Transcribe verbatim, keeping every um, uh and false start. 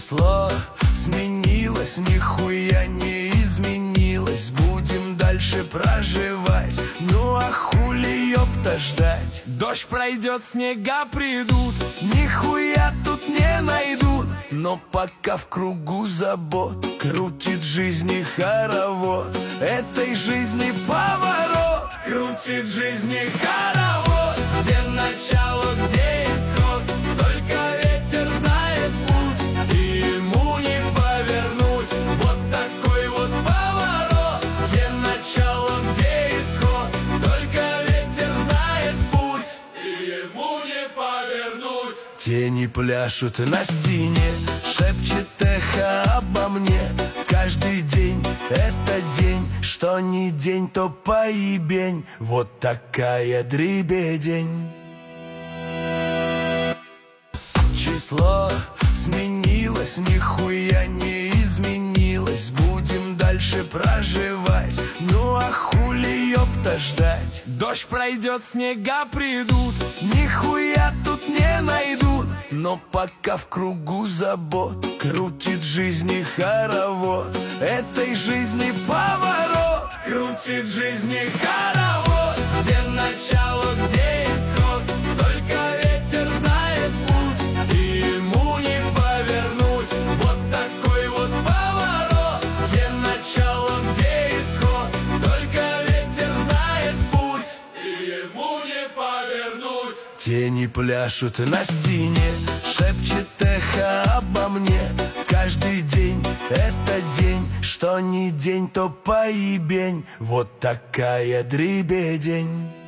Число сменилось, нихуя не изменилось. Будем дальше проживать, ну а хули ёпта ждать. Дождь пройдет, снега придут, нихуя тут не найдут. Но пока в кругу забот крутит жизни хоровод, этой жизни поворот. Крутит жизни хоровод, где начало, где исход. Только ветер знает путь, и ему не повернуть. Вот такой вот поворот, где начало, где исход. Только ветер знает путь, и ему не повернуть. Тени пляшут на стене, шепчет эхо обо мне. Каждый день — это день, что не день, то поебень. Вот такая дребедень. Число сменилось, нихуя не изменилось. Будем дальше проживать, ну а хули ёпта ждать. Дождь пройдет, снега придут, нихуя тут не найдут. Но пока в кругу забот крутит жизни хоровод, этой жизни поворот. Крутит жизни хоровод, где начало, где исход. Только ветер знает путь, и ему не повернуть. Вот такой вот поворот, где начало, где исход. Только ветер знает путь, и ему не повернуть. Тени пляшут на стене, шепчет эхо обо мне. Каждый день — это день, что не день, то поебень. Вот такая дребедень.